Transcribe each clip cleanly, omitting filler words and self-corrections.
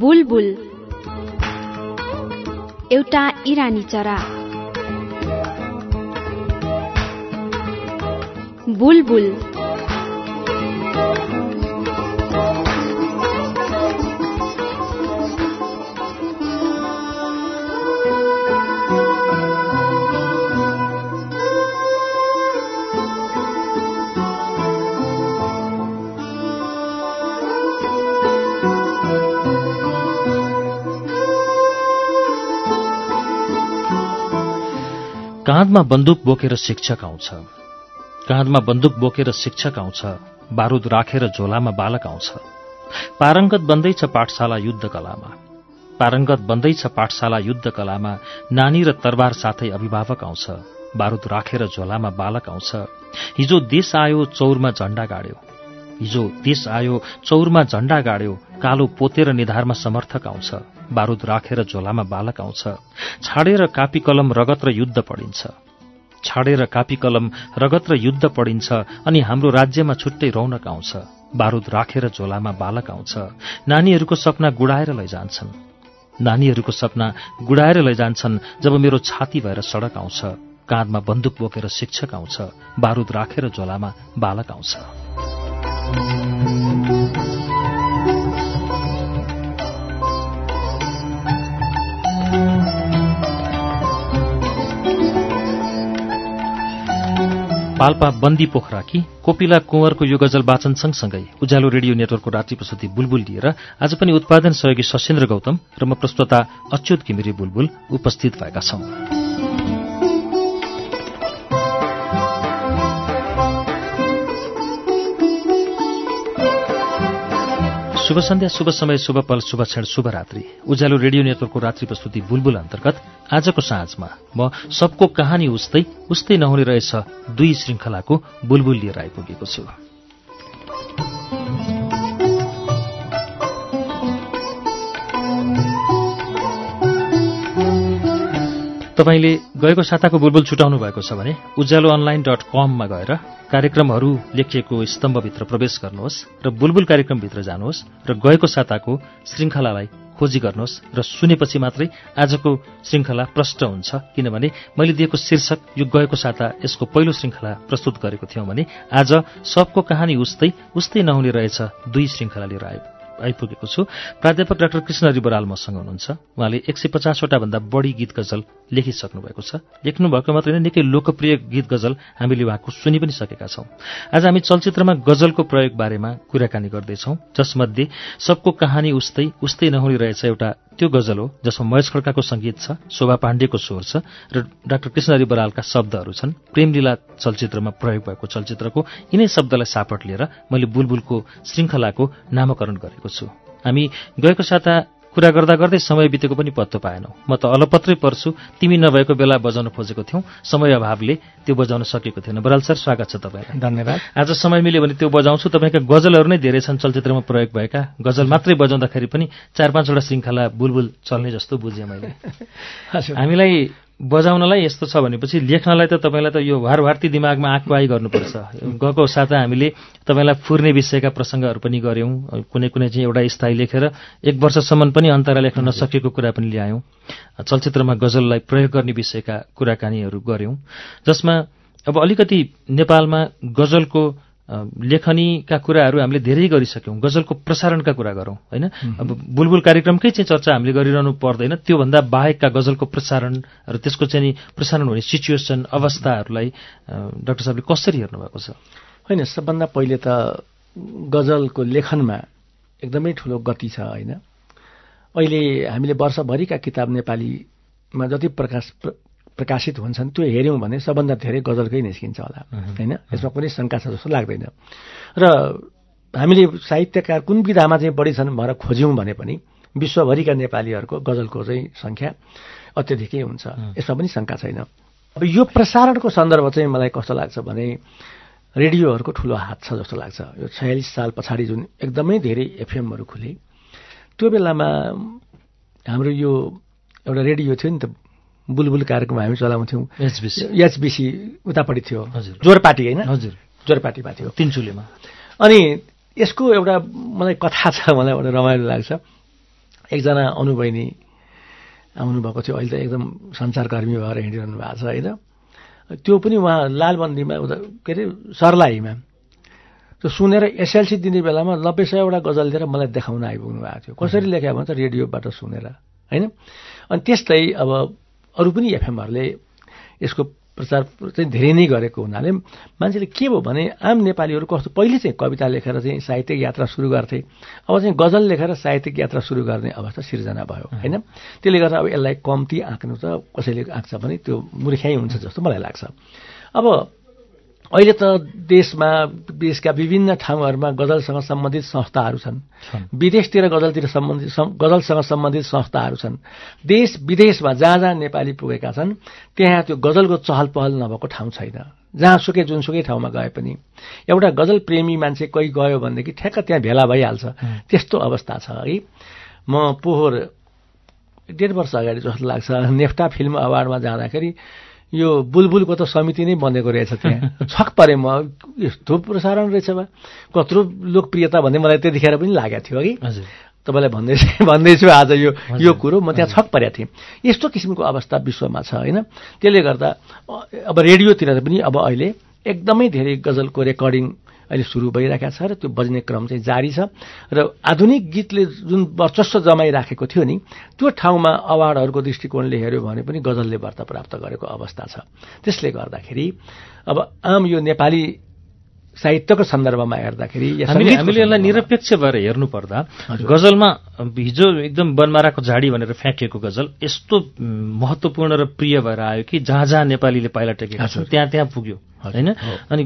बुलबुल एउटा इरानी चरा। बुलबुल काँधमा बन्दुक बोकेर शिक्षक आउँछ, काँधमा बन्दुक बोकेर शिक्षक आउँछ, बारुद राखेर झोलामा बालक आउँछ। पारङ्गत बन्दैछ पाठशाला युद्ध कलामा, पारङ्गत बन्दैछ पाठशाला युद्ध कलामा। नानी र तरबार साथै अभिभावक आउँछ, बारुद राखेर झोलामा बालक आउँछ। हिजो देश आयो चौरमा झण्डा गाड्यो, हिजो देश आयो चौरमा झण्डा गाड्यो। कालो पोतेर निधारमा समर्थक आउँछ, बारुद राखेर झोलामा बालक आउँछ। छाडेर कापी कलम रगत र युद्ध पढिन्छ, छाडेर कापी कलम रगत र युद्ध पढिन्छ। अनि हाम्रो राज्यमा छुट्टै रौनक आउँछ, बारुद राखेर झोलामा बालक आउँछ। नानीहरूको सपना गुडाएर लैजान्छन्, नानीहरूको सपना गुडाएर लैजान्छन्। जब मेरो छाती भएर सडक आउँछ, काँधमा बन्दुक बोकेर शिक्षक आउँछ, बारुद राखेर झोलामा बालक आउँछ। पाल्पा बन्दी पोखराकी कोपिला कुँवरको यो गजल वाचन सँगसँगै उज्यालो रेडियो नेटवर्कको रात्रि प्रस्तुति बुलबुल लिएर आज पनि उत्पादन सहयोगी सशेन्द्र गौतम र म प्रस्तोता अच्युत घिमिरे बुलबुल उपस्थित भएका छौं। शुभ सन्ध्या, शुभ समय, शुभ पल, शुभ क्षण, शुभ रात्रि। उज्यालो रेडियो नेटवर्कको रात्रि प्रस्तुति बुलबुल अन्तर्गत आजको साँझमा म सबको कहानी उस्तै उस्तै नहुने रहेछ दुई श्रृङ्खलाको बुलबुल लिएर आइपुगेको छु। तपाईले गएको साताको बुलबुल छुटाउनु भएको छ भने ujaaloonline.com मा गएर कार्यक्रमहरू लेखिएको स्तम्भभित्र प्रवेश गर्नुहोस् र बुलबुल कार्यक्रमभित्र जानुहोस् र गएको साताको श्रृङ्खलालाई खोजी गर्नुहोस् र सुनेपछि मात्रै आजको श्रृङ्खला प्रष्ट हुन्छ। किनभने मैले दिएको शीर्षक यो गएको साता यसको पहिलो श्रृङ्खला प्रस्तुत गरेको थियौं भने आज सबको कहानी उस्तै उस्तै नहुने रहेछ दुई श्रृङ्खला लिएर आइपुगेको छु। प्राध्यापक डाक्टर कृष्णहरि बराल मसँग हुनुहुन्छ। उहाँले 150 वटा भन्दा बढी गीत गजल लेखिसक्नु भएको छ। लेख्नु भएको मात्रै होइन, निकै लोकप्रिय गीत गजल हामीले उहाँको सुनि पनि सकेका छौं। आज हामी चलचित्रमा गजलको प्रयोग बारेमा कुराकानी गर्दैछौं, जसमध्ये सबको कहानी उस्तै उस्तै नहुने रहेछ एउटा त्यो गजल हो जसमा महेश खड्काको संगीत छ, शोभा पाण्डेको स्वर छ र डाक्टर कृष्णहरि बरालका शब्दहरू छन्। प्रेमलीला चलचित्रमा प्रयोग भएको चलचित्रको यिनै शब्दलाई सापट लिएर मैले बुलबुलको श्रृङ्खलाको नामकरण गरेको छु। हामी गएको साता कुरा गर्दा गर्दै समय बितेको पनि पत्तो पाएनौ। म त अलपत्रै पर्छु, तिमी नभएको बेला बजाउन खोजेको थियौं, समय अभावले त्यो बजाउन सकेको थिएन। बराल सर, स्वागत छ तपाईलाई। धन्यवाद। आज समय मिल्यो भने त्यो बजाउँछु। तपाईका गजलहरू नै धेरै छन् चलचित्रमा प्रयोग भएका। गजल मात्रै बजाउँदाखेरि पनि 4-5 वटा श्रृङ्खला बुलबुल चल्ने जस्तो बुझेँ मैले। हामीलाई बजाउनलाई यस्तो छ भनेपछि लेख्नलाई त तपाईलाई त यो भारभारती दिमागमा आँकवाई गर्नुपर्छ। गएको साता हामीले तपाईलाई फुर्ने विषयका प्रसङ्गहरू पनि गर्यौं, कुनै कुनै चाहिँ एउटा स्थायी लेखेर 1 वर्षसम्म पनि अन्तरा लेख्न नसकेको कुरा पनि ल्यायौं। चलचित्रमा गजललाई प्रयोग गर्ने विषयका कुराकानीहरू गर्यौं, जसमा अब अलिकति नेपालमा गजलको लेखनीका कुराहरू हामीले धेरै गरिसक्यौं। गजलको प्रसारणका कुरा गरौं हैन। अब बुलबुल कार्यक्रमकै चाहिँ चर्चा हामीले गरिरहनु पर्दैन, त्योभन्दा बाहेकका गजलको प्रसारण र त्यसको चाहिँ प्रसारण हुने सिचुएसन अवस्थाहरूलाई डाक्टर साहबले कसरी हेर्नु भएको छ? होइन, सबभन्दा पहिले त गजलको लेखनमा एकदमै ठुलो गति छ हैन। अहिले हामीले वर्षभरिका किताब नेपालीमा जति प्रकाशित हुन्छन् त्यो हेऱ्यौँ भने सबभन्दा धेरै गजलकै निस्किन्छ होला हैन। यसमा कुनै शङ्का छ जस्तो लाग्दैन। र हामीले साहित्यकार कुन विधामा चाहिँ बढी छन् भनेर खोज्यौँ भने पनि विश्वभरिका नेपालीहरूको गजलको चाहिँ सङ्ख्या अत्यधिकै हुन्छ, यसमा पनि शङ्का छैन। अब यो प्रसारणको सन्दर्भ चाहिँ मलाई कस्तो लाग्छ भने रेडियोहरूको ठुलो हात छ जस्तो लाग्छ। यो 46 साल पछाडि जुन एकदमै धेरै एफएमहरू खुले, त्यो बेलामा हाम्रो यो एउटा रेडियो थियो नि त, बुलबुल कार्यक्रम हामी चलाउँथ्यौँ। एचबिसी उतापट्टि थियो, जोरपाटी होइन, हजुर जोरपाटीमा थियो, तिनचुलेमा। अनि यसको एउटा मलाई कथा छ, मलाई एउटा रमाइलो लाग्छ। एकजना अनुभवनी आउनुभएको थियो, अहिले त एकदम सञ्चारकर्मी भएर हिँडिरहनु भएको छ होइन। त्यो पनि उहाँ लालबन्दीमा के अरे सर्लाहीमा त्यो सुनेर एसएलसी दिने बेलामा 90-100 गजल लिएर मलाई देखाउन आइपुग्नु भएको थियो। कसरी लेख्या भने त रेडियोबाट सुनेर होइन। अनि त्यस्तै अब अरू पनि एफएमहरूले यसको प्रचार चाहिँ धेरै नै गरेको हुनाले मान्छेले के भयो भने आम नेपालीहरू कस्तो पहिले चाहिँ कविता लेखेर चाहिँ साहित्यिक यात्रा सुरु गर्थे, अब चाहिँ गजल लेखेर साहित्यिक यात्रा सुरु गर्ने अवस्था सिर्जना भयो होइन। त्यसले गर्दा अब यसलाई कम्ती आँक्नु त कसैले आँक्छ भने त्यो मूर्खाइ हुन्छ जस्तो मलाई लाग्छ। अब अहिले त देशका विभिन्न ठाउँहरूमा गजलसँग सम्बन्धित संस्थाहरू छन्, विदेशतिर गजलसँग सम्बन्धित संस्थाहरू छन्। देश विदेशमा जहाँ जहाँ नेपाली पुगेका छन् त्यहाँ त्यो गजलको चहल पहल नभएको ठाउँ छैन। जहाँसुकै जुनसुकै ठाउँमा गए पनि एउटा गजल प्रेमी मान्छे कोही गयो भनेदेखि ठ्याक्क त्यहाँ भेला भइहाल्छ। त्यस्तो अवस्था छ है। म पोहोर 1.5 वर्ष अगाडि जस्तो लाग्छ नेफ्टा फिल्म अवार्डमा जाँदाखेरि यो बुलबुलको त समिति नै बनेको रहेछ त्यहाँ। छक परे म, यस्तो प्रसारण रहेछ बा, कत्रो लोकप्रियता भन्ने मलाई त्यतिखेर पनि लागेको थियो कि तपाईँलाई भन्दैछु आज यो कुरो म त्यहाँ छक परेको थिएँ। यस्तो किसिमको अवस्था विश्वमा छ होइन। त्यसले गर्दा अब रेडियोतिर पनि अब अहिले एकदमै धेरै गजलको रेकर्डिङ अहिले सुरु भइरहेको छ र त्यो बज्ने क्रम चाहिँ जारी छ। र आधुनिक गीतले जुन वर्चस्व जमाइराखेको थियो नि त्यो ठाउँमा अवार्डहरूको दृष्टिकोणले हेऱ्यो भने पनि गजलले वार्ता प्राप्त गरेको अवस्था छ। त्यसले गर्दाखेरि अब आम यो नेपाली साहित्यको सन्दर्भमा हेर्दाखेरि हामीले यसलाई निरपेक्ष भएर हेर्नु पर्दा गजलमा हिजो एकदम बनमाराको झाडी भनेर फ्याँकिएको गजल यस्तो महत्त्वपूर्ण र प्रिय भएर आयो कि जहाँ जहाँ नेपालीले पाइला टेकेका छन् त्यहाँ त्यहाँ पुग्यो होइन। अनि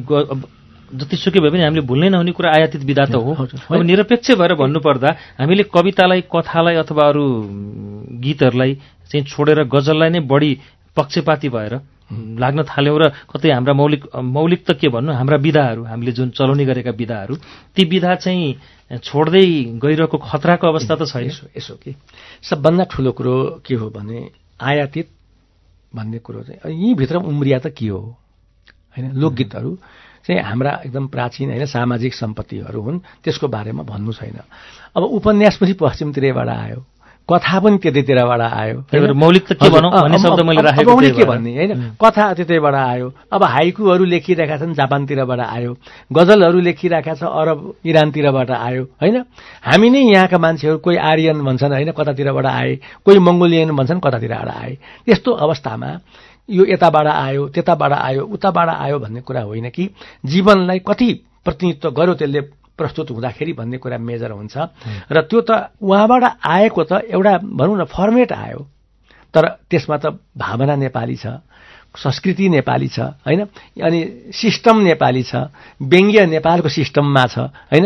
जतिसुकै भए पनि हामीले भुल्नै नहुने कुरा आयातित विधा त हो। अब निरपेक्ष भएर भन्नुपर्दा हामीले कवितालाई, कथालाई अथवा अरू गीतहरूलाई चाहिँ छोडेर गजललाई नै बढी पक्षपाती भएर लाग्न थाल्यौँ र कतै हाम्रा मौलिक त के भन्नु, हाम्रा विधाहरू, हामीले जुन चलाउने गरेका विधाहरू, ती विधा चाहिँ छोड्दै गइरहेको खतराको अवस्था त छैन। यसो कि सबभन्दा ठुलो कुरो के हो भने आयातित भन्ने कुरो चाहिँ यहीँभित्र उम्रिया त के हो होइन। लोकगीतहरू चाहिँ हाम्रा एकदम प्राचीन होइन सामाजिक सम्पत्तिहरू हुन्, त्यसको बारेमा भन्नु छैन। अब उपन्यास पनि पश्चिमतिरबाट आयो, कथा पनि त्यतैतिरबाट आयो। मौलिक त के भनौँ भन्ने शब्द मैले राखेको मौलिक के भन्ने होइन, कथा त्यतैबाट आयो। अब हाइकुहरू लेखिरहेका छन् जापानतिरबाट आयो, गजलहरू लेखिरहेका छ अरब इरानतिरबाट आयो होइन। हामी नै यहाँका मान्छेहरू कोही आर्यन भन्छन् होइन कतातिरबाट आए, कोही मङ्गोलियन भन्छन् कतातिरबाट आए। यस्तो अवस्थामा यो यताबाट आयो त्यताबाट आयो उताबाट आयो भन्ने कुरा होइन कि जीवनलाई कति प्रतिनिधित्व गर्यो त्यसले प्रस्तुत हुँदाखेरि भन्ने कुरा मेजर हुन्छ। र त्यो त उहाँबाट आएको त एउटा भनौँ न फर्मेट आयो, तर त्यसमा त भावना नेपाली छ, संस्कृति नेपाली छ होइन, अनि सिस्टम नेपाली छ, व्यङ्ग्य नेपालको सिस्टममा छ होइन,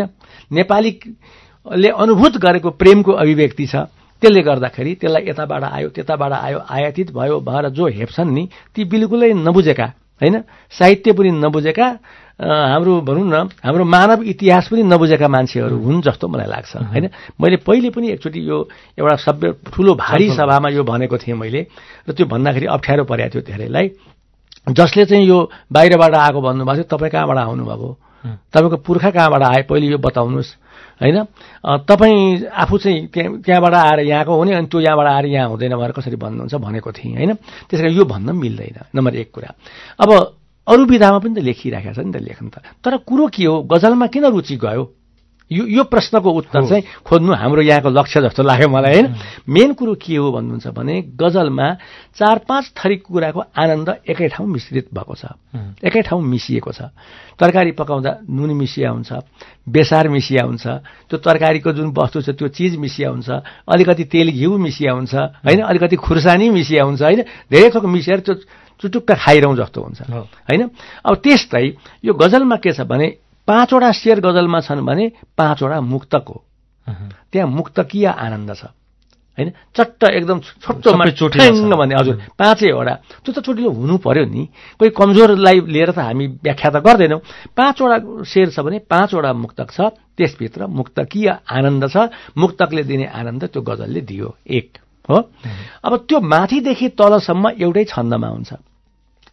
नेपालीले अनुभूत गरेको प्रेमको अभिव्यक्ति छ। त्यसले गर्दाखेरि त्यसलाई यताबाट आयो त्यताबाट आयो आयातित भयो भएर जो हेप्छन् नि ती बिल्कुलै नबुझेका होइन, साहित्य पनि नबुझेका, हाम्रो भनौँ न हाम्रो मानव इतिहास पनि नबुझेका मान्छेहरू हुन् जस्तो मलाई लाग्छ होइन। मैले पहिले पनि एकचोटि यो एउटा सभ्य ठुलो भारी सभामा यो भनेको थिएँ मैले, र त्यो भन्दाखेरि अप्ठ्यारो परेको थियो धेरैलाई। जसले चाहिँ यो बाहिरबाट आएको भन्नुभएको थियो, तपाईँ कहाँबाट आउनुभएको, तपाईँको पुर्खा कहाँबाट आए पहिले यो बताउनुहोस् होइन। तपाईँ आफू चाहिँ त्यहाँबाट आएर यहाँको हो नि, अनि त्यो यहाँबाट आएर यहाँ हुँदैन भनेर कसरी भन्नुहुन्छ भनेको थिएँ होइन। त्यस कारण यो भन्न मिल्दैन नम्बर 1 कुरा। अब अरू विधामा पनि त लेखिराखेको छ नि त लेख्न त, तर कुरो के हो गजलमा किन रुचि गयो यो प्रश्नको उत्तर चाहिँ खोज्नु हाम्रो यहाँको लक्ष्य जस्तो लाग्यो मलाई होइन। मेन कुरो के हो भन्नुहुन्छ भने गजलमा 4-5 थरी कुराको आनन्द एकै ठाउँ मिश्रित भएको छ, एकै ठाउँ मिसिएको छ। तरकारी पकाउँदा नुन मिसिया हुन्छ, बेसार मिसिया हुन्छ, त्यो तरकारीको जुन वस्तु छ त्यो चिज मिसिया हुन्छ, अलिकति तेल घिउ मिसिया हुन्छ होइन, अलिकति खुर्सानी मिसिया हुन्छ होइन, धेरै थोक मिसिएर त्यो चुटुक्क खाइरहँ जस्तो हुन्छ होइन। अब त्यस्तै यो गजलमा के छ भने 5वटा शेर गजलमा छन् भने 5वटा मुक्तक हो। त्यहाँ मुक्तकीय आनन्द छ होइन, चट्ट एकदम छोटोमा ठ्याङ्ग भन्ने हजुर 5वटा त्यो त चोटिलो हुनु पर्यो नि, कोही कमजोरलाई लिएर त हामी व्याख्या त गर्दैनौँ। 5वटा शेर छ भने 5वटा मुक्तक छ, त्यसभित्र मुक्तकीय आनन्द छ, मुक्तकले दिने आनन्द त्यो गजलले दियो 1 हो। अब त्यो माथिदेखि तलसम्म एउटै छन्दमा हुन्छ,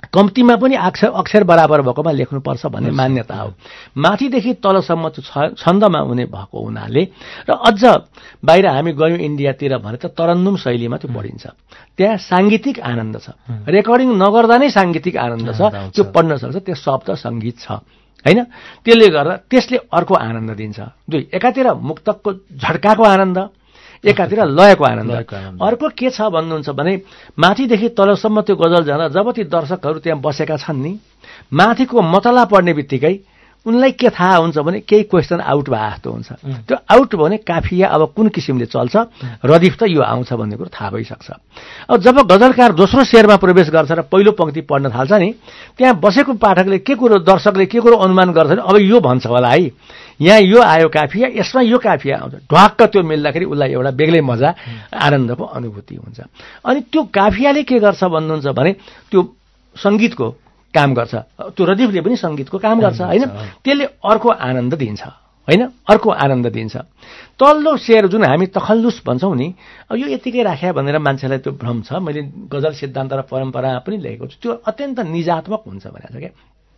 कम्तीमा पनि अक्षर बराबर भएकोमा लेख्नुपर्छ भन्ने मान्यता हो। माथिदेखि तलसम्म छन्दमा हुने भएको हुनाले र अझ बाहिर हामी गयौँ इन्डियातिर भने त तरन्नुम शैलीमा त्यो पढिन्छ। त्यहाँ साङ्गीतिक आनन्द छ, रेकर्डिङ नगर्दा नै साङ्गीतिक आनन्द छ, त्यो पढ्न सक्छ, त्यो शब्द सङ्गीत छ होइन। त्यसले गर्दा त्यसले अर्को आनन्द दिन्छ। दुई, एकातिर मुक्तकको झड्काको आनन्द, एकातिर लयको आनन्द। अर्को के छ भन्नुहुन्छ भने माथिदेखि तलसम्म त्यो गजल जाँदा जब ती दर्शकहरू त्यहाँ बसेका छन् नि, माथिको मतला पढ्ने बित्तिकै उनलाई के थाहा हुन्छ भने केही क्वेसन आउट भए जस्तो हुन्छ। त्यो आउट भने काफिया अब कुन किसिमले चल्छ, रदिफ त यो आउँछ भन्ने कुरो थाहा भइसक्छ। अब जब गजलकार दोस्रो शेरमा प्रवेश गर्छ र पहिलो पंक्ति पढ्न थाल्छ नि, त्यहाँ बसेको पाठकले के कुरो, दर्शकले के कुरो अनुमान गर्छ भने अब यो भन्छ होला है, यहाँ यो आयो काफिया, यसमा यो काफिया आउँछ, ढ्वाक्क त्यो मिल्दाखेरि उसलाई एउटा बेग्लै मजा आनन्दको अनुभूति हुन्छ। अनि त्यो काफियाले के गर्छ भन्नुहुन्छ भने त्यो सङ्गीतको काम गर्छ, त्यो रदिफले पनि सङ्गीतको काम गर्छ होइन। त्यसले अर्को आनन्द दिन्छ होइन, अर्को आनन्द दिन्छ। तल्लो शेर जुन हामी तखल्लुस भन्छौँ नि, यो यतिकै राख्या भनेर मान्छेलाई त्यो भ्रम छ। मैले गजल सिद्धान्त र परम्परा पनि लेखेको छु, त्यो अत्यन्त निजात्मक हुन्छ भनेको छ क्या।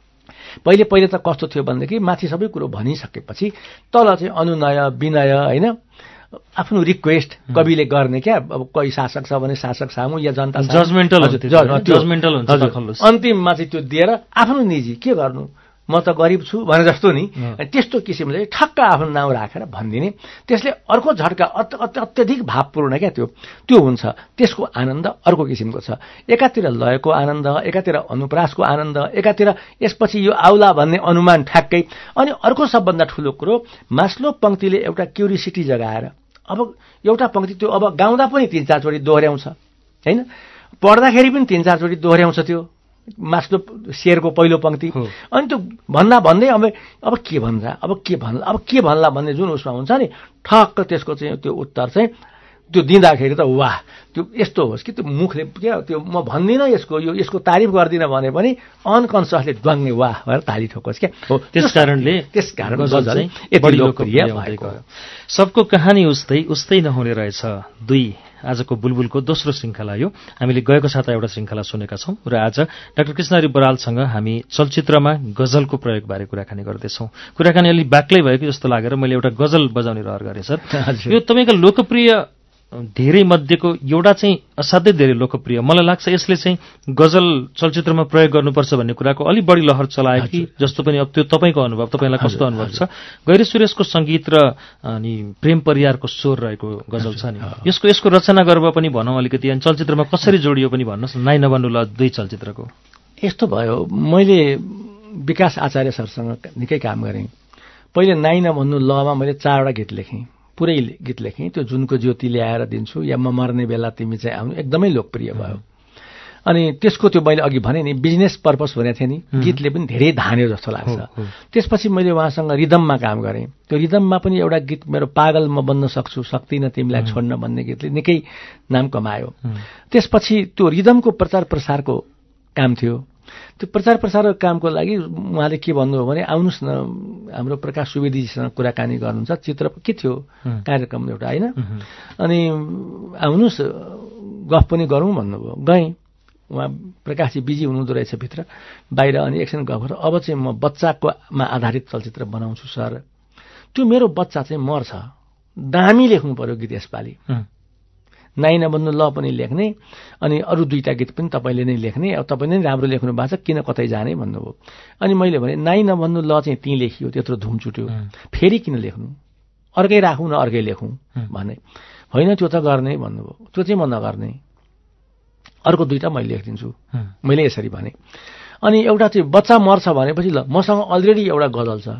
पहिले त कस्तो थियो भनेदेखि माथि सबै कुरो भनिसकेपछि तल चाहिँ अनुनय विनय होइन, आफ्नो रिक्वेस्ट कविले गर्ने क्या। अब कोही शासक छ भने शासक सामु या जनता जजमेन्टल हुन्छ, अन्तिममा चाहिँ त्यो दिएर आफ्नो निजी के गर्नु, म त गरिब छु भने जस्तो नि, त्यस्तो किसिमले ठक्क आफ्नो नाउँ राखेर भनिदिने। त्यसले अर्को झट्का अत्यधिक भावपूर्ण क्या त्यो हुन्छ। त्यसको आनन्द अर्को किसिमको छ। एकातिर लयको आनन्द, एकातिर अनुप्रासको आनन्द, एकातिर यसपछि यो आउला भन्ने अनुमान ठ्याक्कै। अनि अर्को सबभन्दा ठुलो कुरो, मास्लो पंक्तिले एउटा क्युरियोसिटी जगाएर अब एउटा पंक्ति त्यो अब गाउँदा पनि 3-4 चोटि दोहोऱ्याउँछ होइन, पढ्दाखेरि पनि 3-4 चोटि दोहोऱ्याउँछ त्यो मास्लो शेरको पहिलो पंक्ति। अनि त्यो भन्दा भन्दै अब के भन्छ, अब के भन्ला भन्ने जुन उसमा हुन्छ नि, ठक्क त्यसको चाहिँ त्यो उत्तर चाहिँ त्यो दिँदाखेरि त वाह, त्यो यस्तो होस् कि त्यो मुखले क्या त्यो म भन्दिनँ यसको तारिफ गर्दिनँ भने पनि अनकन्सियसली ड्वाङ्गे वाह भनेर ताली ठोकोस् क्या। हो, त्यसकारण गजल चाहिँ यति लोकप्रिय भएको। सबको कहानी उस्तै नहुने रहेछ। 2 आजको बुलबुलको दोस्रो श्रृङ्खला यो। हामीले गएको साता एउटा श्रृङ्खला सुनेका छौँ र आज डाक्टर कृष्णहरि बरालसँग हामी चलचित्रमा गजलको प्रयोगबारे कुराकानी गर्दैछौँ। कुराकानी अलि बाक्लै भयो कि जस्तो लागेर मैले एउटा गजल बजाउने रहर गरेँ सर। यो तपाईँको लोकप्रिय धेरै मध्येको एउटा चाहिँ असाध्यै धेरै लोकप्रिय, मलाई लाग्छ यसले चाहिँ गजल चलचित्रमा प्रयोग गर्नुपर्छ भन्ने कुराको अलि बढी लहर चलायो कि जस्तो पनि। अब त्यो तपाईँको अनुभव, तपाईँलाई कस्तो अनुभव छ? गैरी सुरेशको सङ्गीत र अनि प्रेम परियारको स्वर रहेको गजल छ नि, यसको रचना गर्व पनि भनौँ अलिकति, अनि चलचित्रमा कसरी जोडियो पनि भन्नुहोस्। नाइ नभन्नु ल 2 चलचित्रको यस्तो भयो, मैले विकास आचार्य सरसँग निकै काम गरेँ। पहिले नाइ नभन्नु लमा मैले 4वटा गीत लेखेँ, पुरै गीत लेखेँ। त्यो जुनको ज्योति ल्याएर दिन्छु या म मर्ने बेला तिमी चाहिँ आउनु एकदमै लोकप्रिय भयो। अनि त्यसको त्यो मैले अघि भने नि बिजनेस पर्पस भनेको थिएँ नि, गीतले पनि धेरै धान्यो जस्तो लाग्छ। त्यसपछि मैले उहाँसँग रिदममा काम गरेँ। त्यो रिदममा पनि एउटा गीत मेरो पागल म बन्न सक्छु सक्दिनँ तिमीलाई छोड्न भन्ने गीतले निकै नाम कमायो। त्यसपछि त्यो रिदमको प्रचार प्रसारको काम थियो। त्यो प्रचार प्रसारको कामको लागि उहाँले के भन्नुभयो भने आउनुहोस् न हाम्रो प्रकाश सुवेदीजीसँग कुराकानी गर्नुहुन्छ, चित्र के थियो कार्यक्रम एउटा होइन, अनि आउनुहोस् गफ पनि गरौँ भन्नुभयो। गएँ, उहाँ प्रकाशजी बिजी हुनुहुँदो रहेछ भित्र बाहिर। अनि एकछिन गफ गरेर अब चाहिँ म बच्चाकोमा आधारित चलचित्र बनाउँछु सर, त्यो मेरो बच्चा चाहिँ मर्छ, दामी लेख्नु पर्यो गीत यसपालि, नाइ नभन्नु ल पनि लेख्ने अनि अरू 2टा गीत पनि तपाईँले नै लेख्ने, अब तपाईँले नै राम्रो लेख्नु भएको छ, किन कतै जाने भन्नुभयो। अनि मैले भने नाइ नभन्नु ल चाहिँ त्यहीँ लेखियो, त्यत्रो धुम छुट्यो, फेरि किन लेख्नु, अर्कै राखौँ न अर्कै लेखौँ भने। होइन त्यो त गर्ने भन्नुभयो, त्यो चाहिँ म नगर्ने, अर्को 2टा मैले लेखिदिन्छु, मैले यसरी भने। अनि एउटा चाहिँ बच्चा मर्छ भनेपछि ल मसँग अलरेडी एउटा गजल छ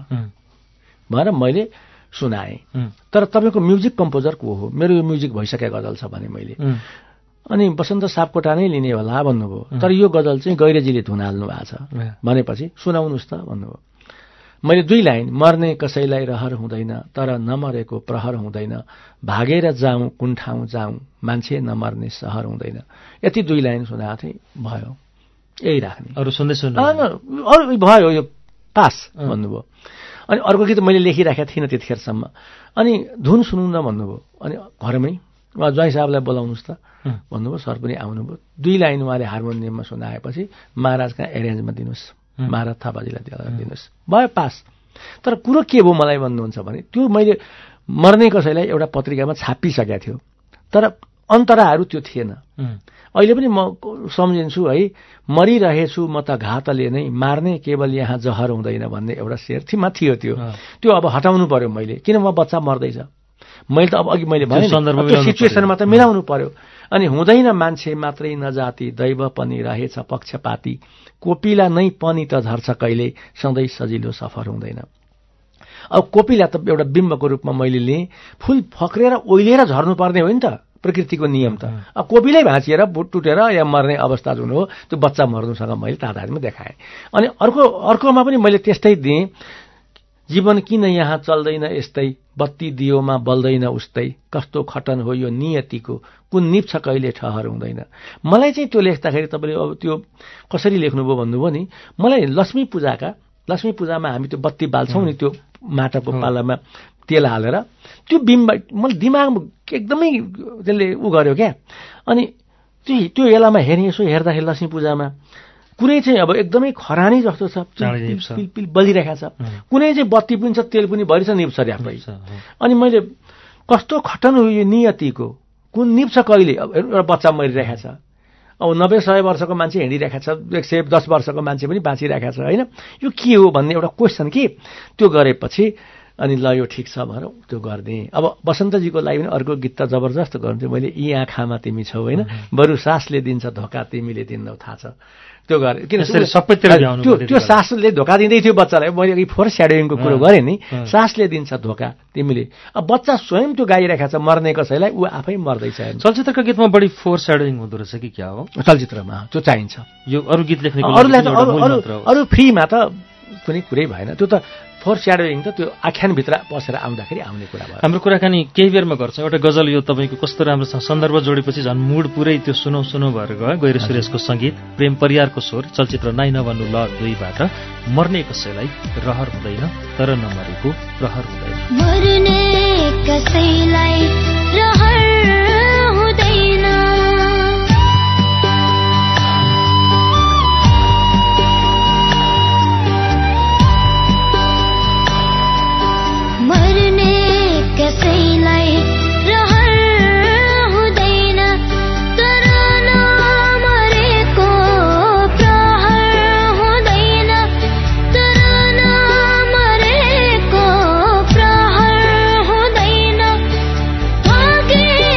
भनेर मैले सुनाएँ। तर तपाईँको म्युजिक कम्पोजर को हो, मेरो यो म्युजिक भइसकेको गजल छ भने मैले। अनि बसन्त सापकोटा नै लिने होला भन्नुभयो, तर यो गजल चाहिँ गैरेजीले धुन हाल्नु भएको छ भनेपछि सुनाउनुहोस् त भन्नुभयो। मैले 2 लाइन, मर्ने कसैलाई रहर हुँदैन तर नमरेको प्रहर हुँदैन, भागेर जाउँ कुन ठाउँ जाउँ मान्छे नमर्ने सहर हुँदैन, यति 2 लाइन सुनाएको थिएँ, भयो यही राख्ने, अरू सुन्दै अरू भयो, यो पास भन्नुभयो। अनि अर्को गीत मैले लेखिराखेको थिइनँ त्यतिखेरसम्म, अनि धुन सुनौँ न भन्नुभयो। अनि घरमै ज्वाइँ साहबलाई बोलाउनुहोस् त भन्नुभयो। सर पनि आउनुभयो। 2 लाइन उहाँले हार्मोनियममा सुनाएपछि महाराजका एरेन्जमा दिनुहोस्, महाराज थापाजीलाई दिनुहोस्, भयो पास। तर कुरो के भयो मलाई भन्नुहुन्छ भने त्यो मैले मर्ने कसैलाई एउटा पत्रिकामा छापिसकेको थियो, तर अन्तराहरू त्यो थिएन। अहिले पनि म सम्झिन्छु है, मरिरहेछु म त घातले नै, मार्ने केवल यहाँ जहर हुँदैन भन्ने एउटा शेरमा थियो। त्यो अब हटाउनु पर्यो मैले, किन म बच्चा मर्दैछ। मैले त अब अघि मैले भने त्यो सिचुएसनमा त मिलाउनु पर्यो। अनि हुँदैन मान्छे मात्रै नजाति, दैव पनि रहेछ पक्षपाती, कोपिला नै पनि त झर्छ कहिले, सधैँ सजिलो सफर हुँदैन। अब कोपिला त एउटा बिम्बको रूपमा मैले लिएँ, फुल फक्रेर ओइलेर झर्नुपर्ने हो नि त, प्रकृतिको नियम त। अब कोपिलै भाँचिएर टुटेर या मर्ने अवस्था जुन हो त्यो बच्चा मर्नुसँग मैले तादादमा देखाएँ। अनि अर्कोमा पनि मैले त्यस्तै दिएँ, जीवन किन यहाँ चल्दैन यस्तै, बत्ती दियोमा बल्दैन उस्तै, कस्तो खटन हो यो नियतिको, कुन निप्छ कहिले ठहर हुँदैन। मलाई चाहिँ त्यो लेख्दाखेरि तपाईँले अब त्यो कसरी लेख्नुभयो भन्नुभयो नि, मलाई लक्ष्मी पूजामा हामी त्यो बत्ती बाल्छौँ नि, त्यो माटाको पालामा तेल हालेर, त्यो बिम्ब मलाई दिमागमा एकदमै त्यसले गर्यो क्या। अनि त्यो बेलामा हेरेँ, यसो हेर्दाखेरि लक्ष्मी पूजामा कुनै चाहिँ अब एकदमै खरानी जस्तो छ, पिल बलिरहेको छ, कुनै चाहिँ बत्ती पनि छ, तेल पनि भरि छ, निप्छ ऱ्यापै। अनि मैले कस्तो खटन हो यो नियतिको, कुन निप्छ कहिले। अब एउटा बच्चा मरिरहेको छ, अब 90-100 वर्षको मान्छे हिँडिरहेको छ, 110 वर्षको मान्छे पनि बाँचिरहेको छ होइन। यो के हो भन्ने एउटा क्वेसन कि त्यो गरेपछि अनि ल यो ठिक छ भनेर त्यो गरिदिएँ। अब बसन्तजीको लागि पनि अर्को गीत त जबरजस्त गर्नुहुन्थ्यो, मैले यी आँखामा तिमी छौ होइन, बरु सासले दिन्छ धोका तिमीले दिन्नौ थाहा छ, त्यो गरेँ। किन त्यो सासले धोका दिँदै थियो बच्चालाई। मैले अघि फोर स्याडोइङको कुरो गरेँ नि, सासले दिन्छ धोका तिमीले। अब बच्चा स्वयं त्यो गाइरहेको छ मर्ने कसैलाई, ऊ आफै मर्दैछ। चलचित्रका गीतमा बढी फोर स्याडोइङ हुँदो रहेछ कि क्या हो? चलचित्रमा त्यो चाहिन्छ। यो अरू गीत लेख्ने अरू फ्रीमा त कुनै कुरै भएन। त्यो त फोर स्याडोइङ त त्यो आख्यानभित्र बसेर आउँदाखेरि आउने कुरा भयो। हाम्रो कुराकानी केही बेरमा गर्छौँ। एउटा गजल यो तपाईँको कस्तो राम्रोसँग सन्दर्भ जोडेपछि झन् मुड पुरै त्यो सुनौ भएर गयो। गैर सुरेशको सङ्गीत, प्रेम परियारको स्वर, चलचित्र नाइ नभन्नु ल 2बाट मर्ने कसैलाई रहर हुँदैन तर नमरेको प्रहर हुँदैन। मर्ने कसैलाई रहर हुँदैन, मर्ने कसैलाई रहर हुँदैन तर नमरेको प्रहर हुँदैन, तर नमरेको प्रहर हुँदैन। भागे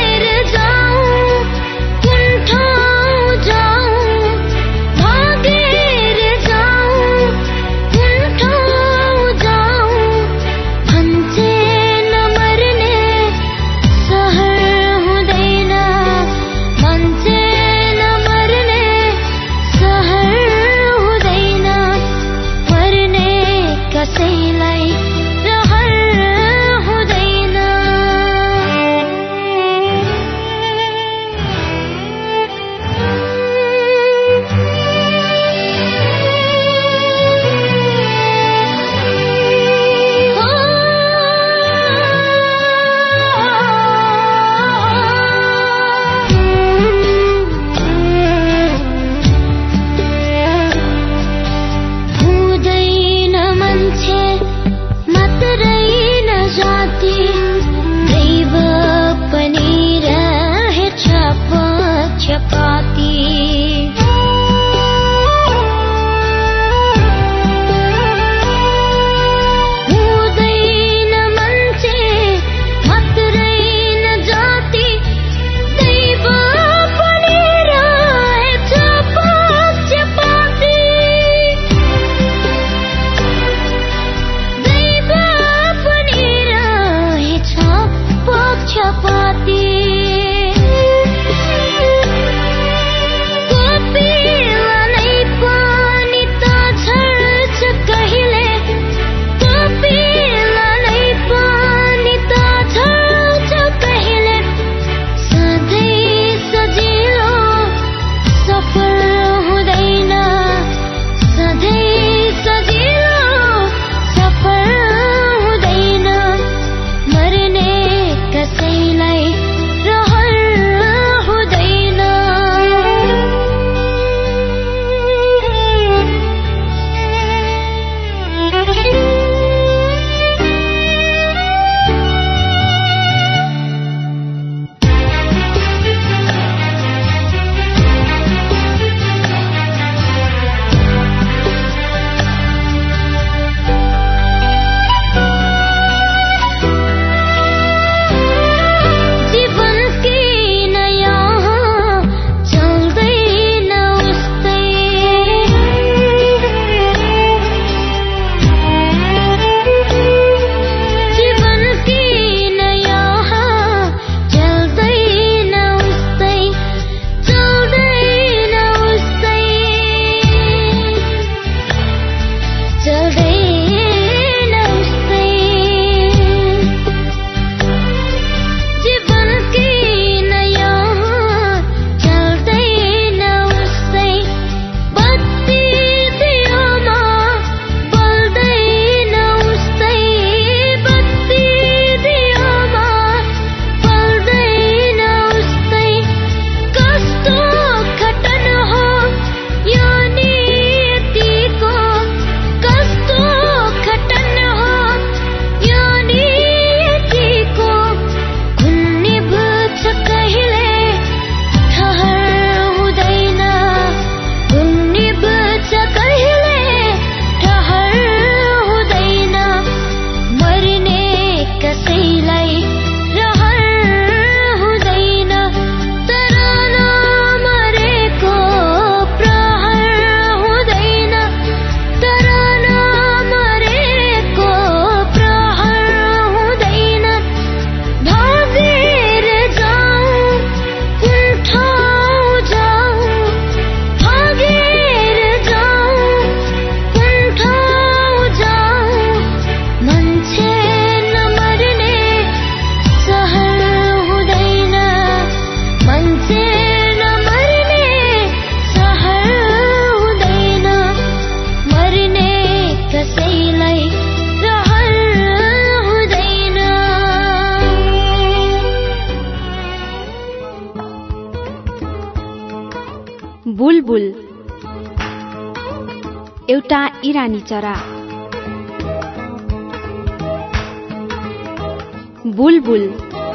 बुलबुल एउटा इरानी चरा। बुलबुल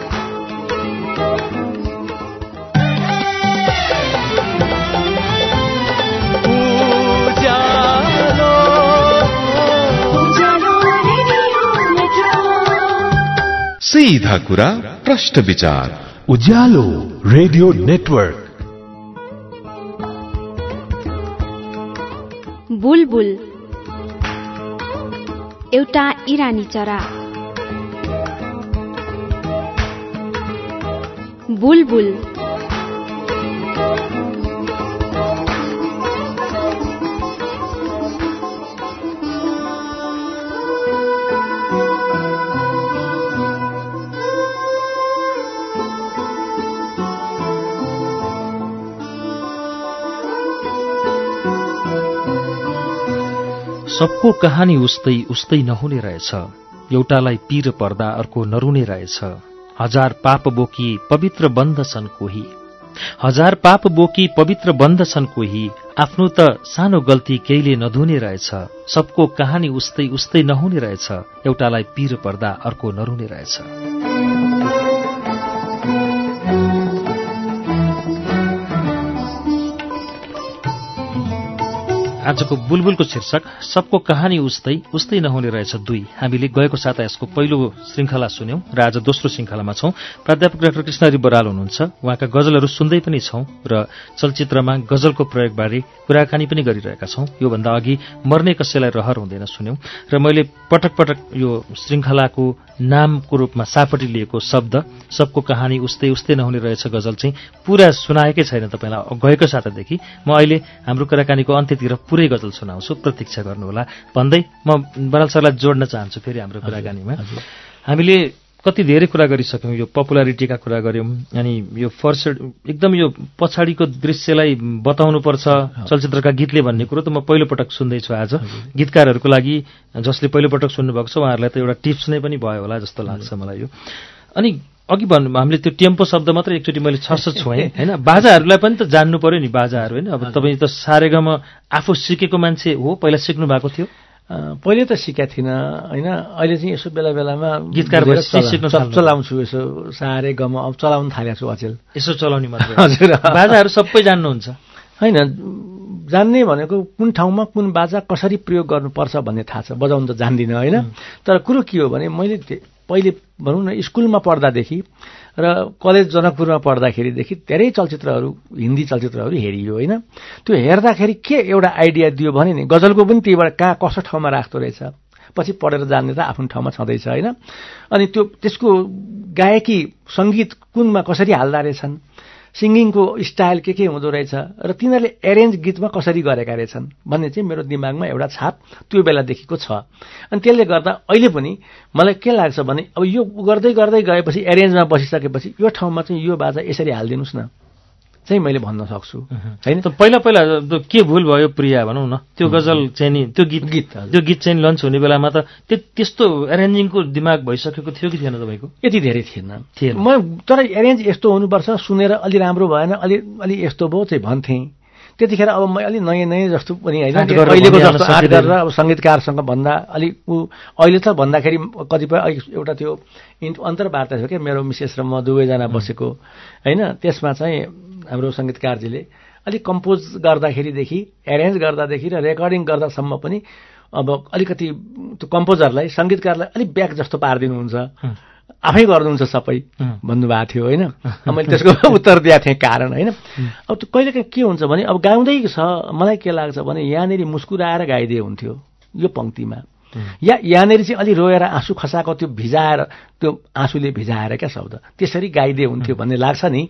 सीधा कुरा प्रश्न विचार उज्यालो रेडियो नेटवर्क। बुलबुल एउटा इरानी चरा। बुलबुल सबको कहानी उस्तै उस्तै नहुने रहेछ। एउटालाई पीर पर्दा अर्को नरुने रहेछ। हजार पाप बोकी पवित्र बन्दछन् कोही। हजार पाप बोकी पवित्र बन्दछन् कोही। आफ्नो त सानो गल्ती केहीले नधुने रहेछ। सबको कहानी उस्तै उस्तै नहुने रहेछ। एउटालाई पीर पर्दा अर्को नरुने रहेछ। आजको बुलबुलको शीर्षक सबको कहानी उस्तै उस्तै नहुने रहेछ 2। हामीले गएको साता यसको पहिलो श्रृङ्खला सुन्यौं र आज दोस्रो श्रृङ्खलामा छौं। प्राध्यापक डाक्टर कृष्णहरि बराल हुनुहुन्छ। उहाँका गजलहरू सुन्दै पनि छौं र चलचित्रमा गजलको प्रयोगबारे कुराकानी पनि गरिरहेका छौं। योभन्दा अघि मर्ने कसैलाई रहर हुँदैन सुन्यौं र मैले पटक पटक यो श्रृङ्खलाको नामको रूपमा सापटी लिएको शब्द सबको कहानी उस्तै उस्तै नहुने रहेछ गजल चाहिँ पूरा सुनाएकै छैन तपाईलाई गएको सातादेखि। म अहिले हाम्रो कुराकानीको अन्त्यतिर पुरै गजल सुनाउँछु, प्रतीक्षा गर्नुहोला भन्दै म बराल सरलाई जोड्न चाहन्छु फेरि हाम्रो कुराकानीमा। हामीले कति धेरै कुरा गरिसक्यौँ। यो पपुलारिटीका कुरा गऱ्यौँ, अनि यो फर्स्ट एकदम यो पछाडिको दृश्यलाई बताउनुपर्छ चलचित्रका गीतले भन्ने कुरो त म पहिलोपटक सुन्दैछु आज। गीतकारहरूको लागि जसले पहिलोपटक सुन्नुभएको छ उहाँहरूलाई त एउटा टिप्स नै पनि भयो होला जस्तो लाग्छ मलाई यो। अनि अघि भन्नु हामीले त्यो टेम्पो शब्द मात्रै एकचोटि मैले छर्स छोएँ होइन। बाजाहरूलाई पनि त जान्नु पर्यो नि बाजाहरू होइन। अब तपाईँ त सारेगामा आफू सिकेको मान्छे हो, पहिला सिक्नु भएको थियो? पहिले त सिकेको थिइनँ होइन। अहिले चाहिँ यसो बेला बेलामा गीतकार चलाउँछु, यसो सारे गम अब चलाउनु थालेको छु अचेल। यसो चलाउने मात्रै? हजुर। बाजाहरू सबै जान्नुहुन्छ? होइन, जान्ने भनेको कुन ठाउँमा कुन बाजा कसरी प्रयोग गर्नुपर्छ भन्ने थाहा छ, बजाउनु त जान्दिनँ होइन। तर कुरो के हो भने मैले पहिले भनौँ न स्कुलमा पढ्दादेखि र कलेज जनकपुरमा पढ्दाखेरिदेखि धेरै चलचित्रहरू हिन्दी चलचित्रहरू हेरियो होइन। त्यो हेर्दाखेरि के एउटा आइडिया दियो भने नि गजलको पनि त्यहीबाट कहाँ कस्तो ठाउँमा राख्दो रहेछ पछि पढेर जान्ने त आफ्नो ठाउँमा छँदैछ होइन। अनि त्यसको गायकी सङ्गीत कुनमा कसरी हाल्दा रहेछन्, सिङ्गिङको स्टाइल के हुँदो रहेछ र तिनीहरूले एरेन्ज गीतमा कसरी गरेका रहेछन् भन्ने चाहिँ मेरो दिमागमा एउटा छाप त्यो बेलादेखिको छ। अनि त्यसले गर्दा अहिले पनि मलाई के लाग्छ भने अब यो गर्दै गर्दै गएपछि एरेन्जमा बसिसकेपछि यो ठाउँमा चाहिँ यो बाजा यसरी हालिदिनुहोस् न चाहिँ मैले भन्न सक्छु होइन। पहिला पहिला के भुल भयो प्रिया भनौँ न, त्यो गजल चाहिँ नि त्यो गीत चाहिँ लन्च हुने बेलामा त त्यस्तो एरेन्जिङको दिमाग भइसकेको थियो कि थिएन तपाईँको? यति धेरै थिएन म, तर एरेन्ज यस्तो हुनुपर्छ सुनेर अलि राम्रो भएन अलि यस्तो भयो चाहिँ भन्थेँ। त्यतिखेर अब म अलि नयाँ जस्तो पनि होइन, अहिलेको जस्तो आर्ट गरेर अब सङ्गीतकारसँग भन्दा अलिक अहिले त भन्दाखेरि कतिपय एउटा त्यो अन्तर्वार्ता थियो क्या मेरो मिसेस र म दुवैजना बसेको होइन। त्यसमा चाहिँ हाम्रो सङ्गीतकारजीले अलिक कम्पोज गर्दाखेरिदेखि एरेन्ज गर्दादेखि र रेकर्डिङ गर्दासम्म पनि अब अलिकति त्यो कम्पोजरलाई सङ्गीतकारलाई अलिक ब्याक जस्तो पारिदिनुहुन्छ, आफै गर्नुहुन्छ सबै भन्नुभएको थियो होइन। मैले त्यसको उत्तर दिएको थिएँ कारण होइन। अब त्यो कहिलेकाहीँ के हुन्छ भने अब गाउँदै छ मलाई के लाग्छ भने यहाँनिर मुस्कुराएर गाइदिए हुन्थ्यो यो पङ्क्तिमा, या यहाँनिर चाहिँ अलि रोएर आँसु खसाएको त्यो भिजाएर त्यो आँसुले भिजाएर क्या शब्द त्यसरी गाइदिए हुन्थ्यो भन्ने लाग्छ नि।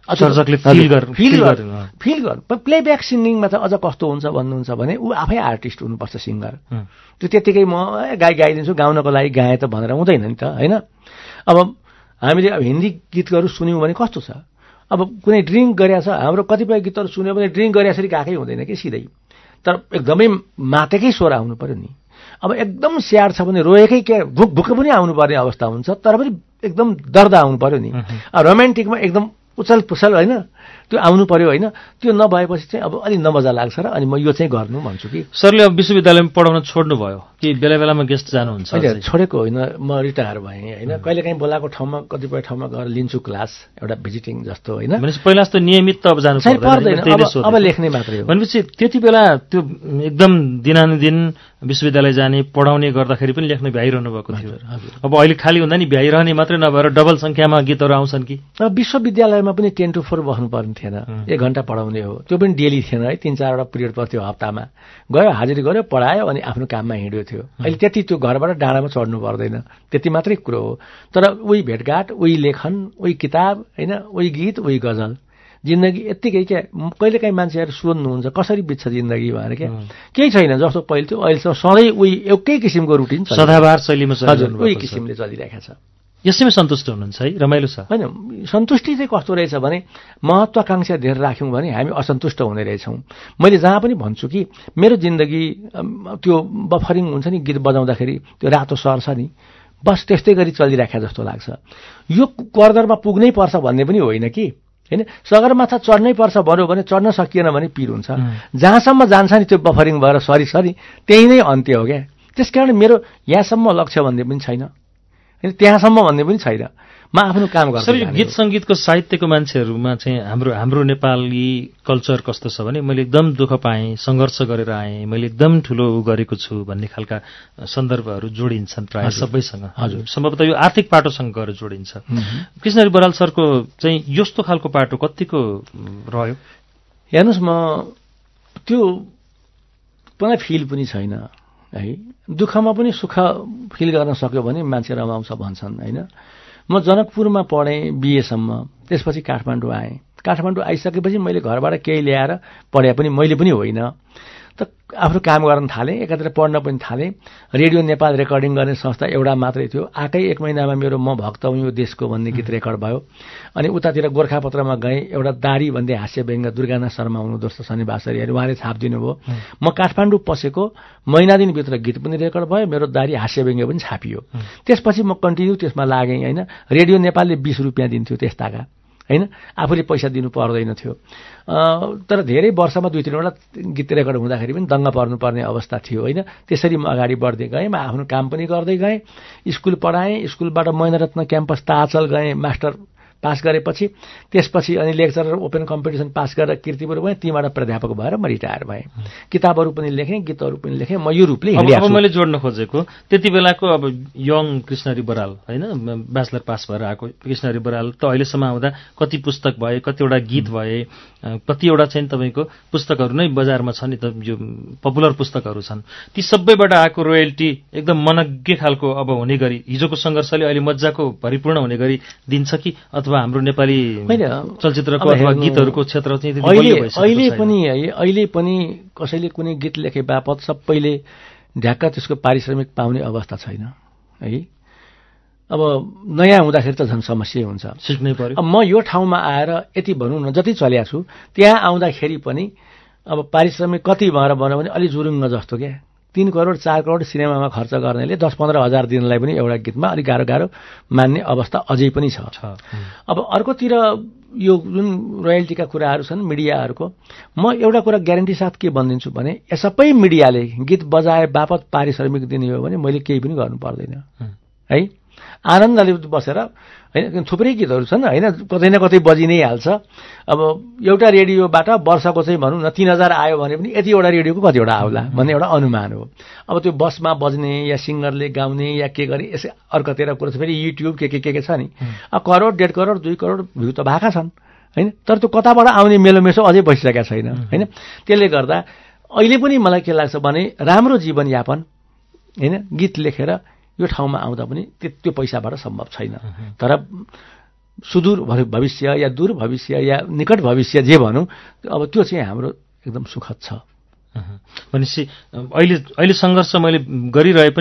फिल गर प्लेब्याक सिङ्गिङमा त अझ कस्तो हुन्छ भन्नुहुन्छ भने ऊ आफै आर्टिस्ट हुनुपर्छ सिङ्गर। त्यो त्यत्तिकै म गाइदिन्छु गाउनको लागि गाएँ त भनेर हुँदैन नि त होइन। अब हामीले अब हिन्दी गीतहरू सुन्यौँ भने कस्तो छ, अब कुनै ड्रिङ्क गरेछ हाम्रो कतिपय गीतहरू सुन्यो भने ड्रिङ्क गरेसरी गएकै हुँदैन कि सिधै, तर एकदमै मातेकै स्वर आउनु पर्यो नि। अब एकदम स्याहार छ भने रोएकै के भुक पनि आउनुपर्ने अवस्था हुन्छ, तर पनि एकदम दर्द आउनु पर्यो नि। रोमान्टिकमा एकदम उछल पुछल होइन त्यो आउनु पर्यो होइन त्यो नभएपछि चाहिँ अब अलिक नमजा लाग्छ र अनि म यो चाहिँ गर्नु भन्छु कि सरले अब विश्वविद्यालयमा पढाउन छोड्नुभयो कि बेला बेलामा गेस्ट जानुहुन्छ अहिले छोडेको होइन म रिटायर भएँ होइन कहिलेकाहीँ बोलाएको ठाउँमा कतिपय ठाउँमा गएर लिन्छु क्लास एउटा भिजिटिङ जस्तो होइन भनेपछि पहिला जस्तो नियमित त अब जानु पर्दैन अब लेख्ने मात्रै हो भनेपछि त्यति बेला त्यो एकदम दिनानुदिन विश्वविद्यालय जाने पढाउने गर्दाखेरि पनि लेख्न भ्याइरहनु भएको थियो अब अहिले खाली हुँदा नि भ्याइरहने मात्रै नभएर डबल सङ्ख्यामा गीतहरू आउँछन् कि अब विश्वविद्यालयमा पनि 10 to 4 बस्नुपर्ने थिएन 1 घन्टा पढाउने हो त्यो पनि डेली थिएन है 3-4 वटा पिरियड पर्थ्यो हप्तामा गयो हाजिरी गर्यो पढायो अनि आफ्नो काममा हिँड्यो थियो अहिले त्यति त्यो घरबाट डाँडामा चढ्नु पर्दैन त्यति मात्रै कुरो हो तर उही भेटघाट उही लेखन उही किताब होइन उही गीत उही गजल जिन्दगी यत्तिकै क्या कहिलेकाहीँ मान्छेहरू सोध्नुहुन्छ कसरी बित्छ जिन्दगी भनेर क्या केही छैन जस्तो पहिले थियो अहिलेसम्म सधैँ उही एउटै किसिमको रुटिन छ सदाबहार शैलीमा हजुर उही किसिमले चलिरहेको छ यसैमा सन्तुष्ट हुनुहुन्छ है रमाइलो छ होइन सन्तुष्टि चाहिँ कस्तो रहेछ भने महत्वाकांक्षा धेरै राख्यौँ भने हामी असन्तुष्ट हुने रहेछौँ मैले जहाँ पनि भन्छु कि मेरो जिन्दगी त्यो बफरिङ हुन्छ नि गीत बजाउँदाखेरि त्यो रातो सर्छ नि बस त्यस्तै गरी चलिराख्या जस्तो लाग्छ यो करदरमा पुग्नै पर्छ भन्ने पनि होइन कि होइन सगरमाथा चढ्नै पर्छ भन्यो भने चढ्न सकिएन भने पिर हुन्छ जहाँसम्म जान्छ नि त्यो बफरिङ भएर सरी त्यही नै अन्त्य हो क्या त्यसकारण मेरो यहाँसम्म लक्ष्य भन्ने पनि छैन होइन त्यहाँसम्म भन्ने पनि छैन म आफ्नो काम गर्छु सर यो गीत सङ्गीतको साहित्यको मान्छेहरूमा चाहिँ हाम्रो नेपाली कल्चर कस्तो छ भने मैले एकदम दुःख पाएँ सङ्घर्ष गरेर आएँ मैले एकदम ठुलो गरेको छु भन्ने खालका सन्दर्भहरू जोडिन्छन् प्रायः सबैसँग हजुर सम्भवतः यो आर्थिक पाटोसँग गएर जोडिन्छ कृष्णहरि बराल सरको चाहिँ यस्तो खालको पाटो कतिको रह्यो हेर्नुहोस् म त्यो मलाई फिल पनि छैन है दुःखमा पनि सुख फिल गर्न सक्यो भने मान्छे रमाउँछ भन्छन् होइन म जनकपुरमा पढेँ बिएसम्म त्यसपछि काठमाडौँ आएँ काठमाडौँ आइसकेपछि मैले घरबाट केही ल्याएर पढे पनि मैले पनि होइन त आफ्नो काम गर्न थालेँ एकातिर पढ्न पनि थालेँ रेडियो नेपाल रेकर्डिङ गर्ने संस्था एउटा मात्रै थियो आएकै 1 महिनामा मेरो म भक्त हुँ यो देशको भन्ने गीत रेकर्ड भयो अनि उतातिर गोर्खापत्रमा गएँ एउटा दारी भन्दै हास्य व्यङ्ग दुर्गानाथ शर्मा हुनु दोस्रो शनिबासरी अनि उहाँले छापिदिनु भयो म काठमाडौँ पसेको महिना दिनभित्र गीत पनि रेकर्ड भयो मेरो दारी हास्य व्यङ्ग पनि छापियो त्यसपछि म कन्टिन्यू त्यसमा लागेँ होइन रेडियो नेपालले 20 रुपियाँ दिन्थ्यो त्यस्ताका होइन आफूले पैसा दिनु पर्दैन थियो तर धेरै वर्षमा 2-3 वटा गीत रेकर्ड हुँदाखेरि पनि दङ्ग पर्नुपर्ने अवस्था थियो होइन त्यसरी म अगाडि बढ्दै गएँ म आफ्नो काम पनि गर्दै गएँ स्कुल पढाएँ स्कुलबाट महेन्द्ररत्न क्याम्पस ताचल गएँ मास्टर पास गरेपछि त्यसपछि अनि लेक्चरर ओपन कम्पिटिसन पास गरेर कीर्तिपुर गएँ तीबाट प्राध्यापक भएर म रिटायर भएँ किताबहरू पनि लेखेँ गीतहरू पनि लेखेँ म यो रूपले अब मैले जोड्न खोजेको त्यति बेलाको अब यङ कृष्णहरि बराल होइन ब्याचलर पास भएर आएको कृष्णहरि बराल त अहिलेसम्म आउँदा कति पुस्तक भए कतिवटा गीत भए कतिवटा चाहिँ तपाईँको पुस्तकहरू नै बजारमा छन् नि त यो पपुलर पुस्तकहरू छन् ती सबैबाट आएको रोयल्टी एकदम मनज्ञ खालको अब हुने गरी हिजोको सङ्घर्षले अहिले मजाको परिपूर्ण हुने गरी दिन्छ कि अथवा हाम्रो नेपाली चलचित्रको अथवा गीतहरूको क्षेत्र चाहिँ अहिले पनि कसैले कुनै गीत लेखे बापत सबैले ढ्याक्क त्यसको पारिश्रमिक पाउने अवस्था छैन है अब नयाँ हुँदाखेरि त झन् समस्या हुन्छ सिक्नै पर्यो अब म यो ठाउँमा आएर यति भनौँ न जति चल्या छु त्यहाँ आउँदाखेरि पनि अब पारिश्रमिक कति भएर भन्यो भने अलि जुरुङ्ग जस्तो क्या 3 करोड 4 करोड सिनेमामा खर्च गर्नेले 10-15 हजार दिनलाई पनि एउटा गीतमा अलिक गाह्रो मान्ने अवस्था अझै पनि छ अब अर्कोतिर यो जुन रोयल्टीका कुराहरू छन् मिडियाहरूको म एउटा कुरा ग्यारेन्टी साथ के भनिदिन्छु भने सबै मिडियाले गीत बजाए बापत पारिश्रमिक दिने हो भने मैले केही पनि गर्नु पर्दैन है आनन्दले बसेर होइन थुप्रै गीतहरू छन् होइन कतै न कतै बजि नै हाल्छ अब एउटा रेडियोबाट वर्षको चाहिँ भनौँ न 3000 आयो भने पनि यतिवटा रेडियोको कतिवटा आउला भन्ने एउटा अनुमान हो अब त्यो बसमा बज्ने या सिङ्गरले गाउने या के गर्ने यसै अर्कोतिर कुरा छ फेरि युट्युब के छ नि अब करोड 1.5 करोड 2 करोड भ्यू त भएका छन् होइन तर त्यो कताबाट आउने मेलोमेसो अझै बसिरहेका छैन होइन त्यसले गर्दा अहिले पनि मलाई के लाग्छ भने राम्रो जीवनयापन होइन गीत लेखेर यो ठाउँमा आउँदा पनि त्यो पैसाबाट सम्भव छैन तर सुदूर भविष्य या दूर भविष्य या निकट भविष्य जे भनौँ अब त्यो चाहिँ हाम्रो एकदम सुखद छ भनेपछि अहिले सङ्घर्ष मैले गरिरहे पनि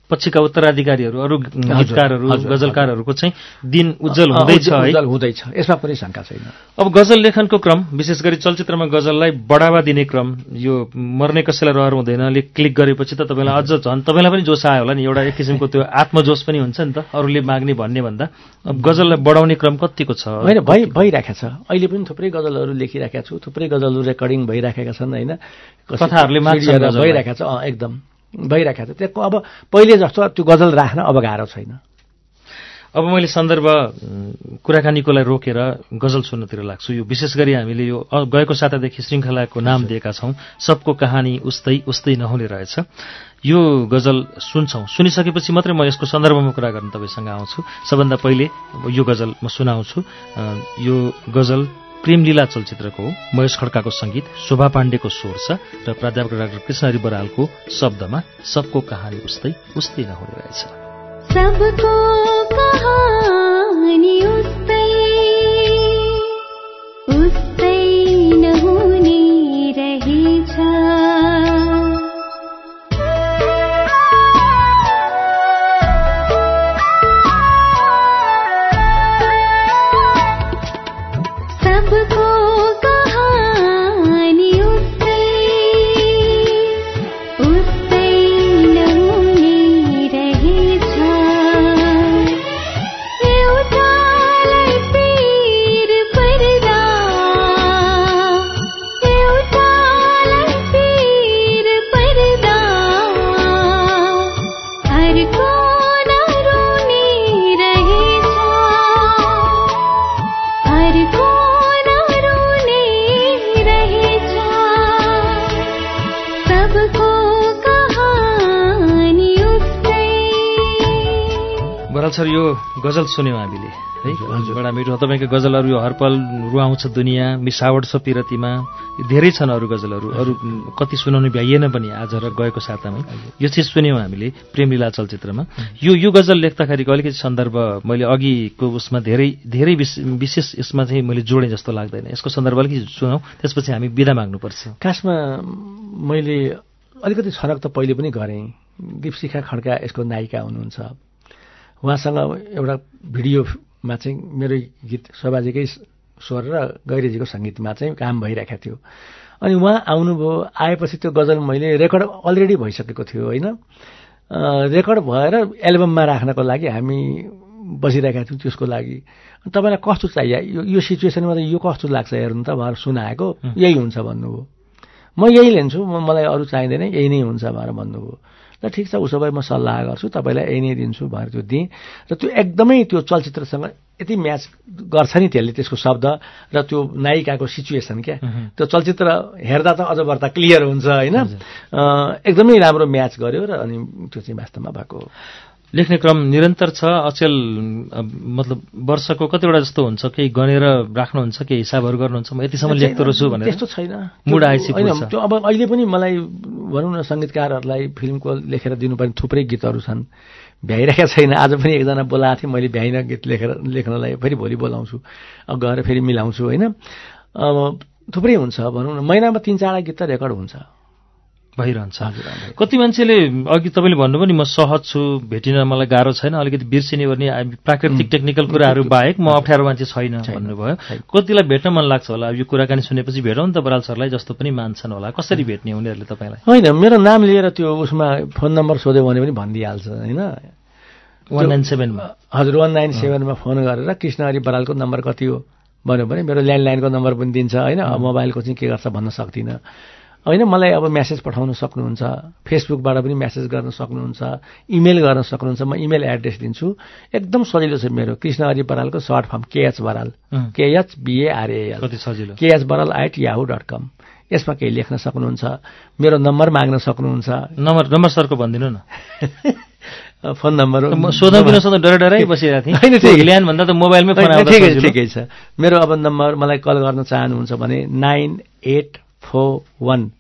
पछिका उत्तराधिकारीहरू अरू गीतकारहरू गजलकारहरूको चाहिँ दिन उज्जवल हुँदैछ है? उज्जवल हुँदैछ, यसमा पनि शङ्का छैन। अब गजल लेखनको क्रम, विशेष गरी चलचित्रमा गजललाई बढावा दिने क्रम, यो मर्ने कसैलाई रहर हुँदैनले क्लिक गरेपछि त तपाईँलाई अझ झन् तपाईँलाई पनि जोस आयो होला नि, एउटा एक किसिमको त्यो आत्मजोस पनि हुन्छ नि त अरूले माग्ने भन्ने भन्दा। अब गजललाई बढाउने क्रम कतिको छ? होइन, भइराखेको छ। अहिले पनि थुप्रै गजलहरू लेखिराखेका छु, थुप्रै गजलहरू रेकर्डिङ भइराखेका छन् होइन, कथाहरूले भइरहेका छ, एकदम भइरहेको छ। त्यो अब पहिले जस्तो त्यो गजल राख्न अब गाह्रो छैन। अब मैले सन्दर्भ कुराकानीकोलाई रोकेर गजल सुन्नतिर लाग्छु। यो विशेष गरी हामीले यो गएको सातादेखि श्रृङ्खलाको नाम दिएका छौँ, सबको कहानी उस्तै उस्तै नहुने रहेछ। यो गजल सुन्छौँ, सुनिसकेपछि मात्रै म यसको सन्दर्भमा कुरा गर्न तपाईँसँग आउँछु। सबभन्दा पहिले यो गजल म सुनाउँछु। यो गजल प्रेमलीला चलचित्रको हो। महेश खड्काको सङ्गीत, शोभा पाण्डेको स्वर छ र प्राध्यापक डाक्टर कृष्णहरि बरालको शब्दमा सबको कहानी उस्तै उस्तै नहुने रहेछ। सबको कहानी उस्तै उस्तै नहुने रहेछ। सबको कहानी उस्तै उस्तै नहुने रहेछ। एउटालाई पीर पर्दा एउटालाई पीर पर्दा अर्को नरुने रहेछ। अर्को बराल सर, यो गजल सुन्यौँ हामीले है, बडा मिठो तपाईँको गजलहरू। यो हरपल, रुवाउँछ दुनियाँ, मिसावट छ पिरतीमा, धेरै छन् अरू गजलहरू, अरू कति सुनाउनु भ्याइएन पनि आज र गएको सातामै। यो चिज सुन्यौँ हामीले प्रेमलीला चलचित्रमा। यो गजल लेख्दाखेरिको अलिकति सन्दर्भ मैले अघिको उसमा धेरै विशेष यसमा चाहिँ मैले जोडेँ जस्तो लाग्दैन। यसको सन्दर्भ अलिकति सुनौँ, त्यसपछि हामी बिदा माग्नुपर्छ। खासमा मैले अलिकति छनक त पहिले पनि गरेँ। दीपशिखा खड्का यसको नायिका हुनुहुन्छ। उहाँसँग एउटा भिडियोमा चाहिँ मेरो गीत शोभाजीकै स्वर र गैरेजीको सङ्गीतमा चाहिँ काम भइरहेको थियो। अनि उहाँ आउनुभयो, आएपछि त्यो गजल मैले रेकर्ड अलरेडी भइसकेको थियो होइन, रेकर्ड भएर एल्बममा राख्नको लागि हामी बसिरहेका थियौँ। त्यसको लागि तपाईँलाई कस्तो चाहियो, यो सिचुएसनमा त यो कस्तो लाग्छ हेर्नु त भनेर सुनाएको, यही हुन्छ भन्नुभयो। म यही लिन्छु, मलाई अरू चाहिँदैन, यही नै हुन्छ भनेर भन्नुभयो। ल ठिक छ, उसो भए म सल्लाह गर्छु, तपाईँलाई यही नै दिन्छु भनेर त्यो दिएँ। र त्यो एकदमै त्यो चलचित्रसँग यति म्याच गर्छ नि त्यसले, त्यसको शब्द र त्यो नायिकाको सिचुएसन क्या, त्यो चलचित्र हेर्दा त अझ बढ्ता क्लियर हुन्छ होइन। एकदमै राम्रो म्याच गर्यो र अनि त्यो चाहिँ वास्तवमा भएको। लेख्ने क्रम निरन्तर छ, अचेल मतलब वर्षको कतिवटा जस्तो हुन्छ, केही गनेर राख्नुहुन्छ, केही हिसाबहरू गर्नुहुन्छ, म यतिसम्म लेख्दो रहेछु भनेर? त्यस्तो छैन, मुड आएपछि होइन। त्यो अब अहिले पनि मलाई भनौँ न सङ्गीतकारहरूलाई फिल्मको लेखेर दिनुपर्ने थुप्रै गीतहरू छन्, भ्याइरहेका छैन। आज पनि एकजना बोलाएको थिएँ मैले, भ्याइन गीत लेख्नलाई, फेरि भोलि बोलाउँछु, अब गएर फेरि मिलाउँछु होइन। अब थुप्रै हुन्छ भनौँ न, महिनामा 3-4 गीत त रेकर्ड हुन्छ, भइरहन्छ। कति मान्छेले अघि तपाईँले भन्नुभयो नि, म सहज छु, भेटिन मलाई गाह्रो छैन, अलिकति बिर्सिने गर्ने प्राकृतिक टेक्निकल कुराहरू बाहेक म अप्ठ्यारो मान्छे छैन भन्नुभयो। कतिलाई भेट्न मन लाग्छ होला, यो कुराकानी सुनेपछि भेटौँ नि त बराल सरलाई जस्तो पनि मान्छन् होला, कसरी भेट्ने उनीहरूले तपाईँलाई? होइन, मेरो नाम लिएर त्यो उसमा फोन नम्बर सोध्यो भने पनि भनिदिइहाल्छ होइन। 197 मा हजुर, 197 मा फोन गरेर कृष्णहरि बरालको नम्बर कति हो भन्यो भने मेरो ल्यान्डलाइनको नम्बर पनि दिन्छ होइन। मोबाइलको चाहिँ के गर्छ भन्न सक्दिनँ होइन। मलाई अब मेसेज पठाउन सक्नुहुन्छ, फेसबुकबाट पनि मेसेज गर्न सक्नुहुन्छ, इमेल गर्न सक्नुहुन्छ। म इमेल एड्रेस दिन्छु, एकदम सजिलो छ मेरो, कृष्णहरि बरालको short form KH Baral, KHBARAL, कति सजिलो, khbaral@yahoo.com। यसमा केही लेख्न सक्नुहुन्छ, मेरो नम्बर माग्न सक्नुहुन्छ। नम्बर सरको भनिदिनु न। फोन नम्बर सोधौँ कि नसोधौँ डरै बसिरहेको थिएँ। होइन, ल्यान भन्दा त मोबाइलमै फोन आउँछ। ठिकै छ। मेरो अब नम्बर मलाई कल गर्न चाहनुहुन्छ भने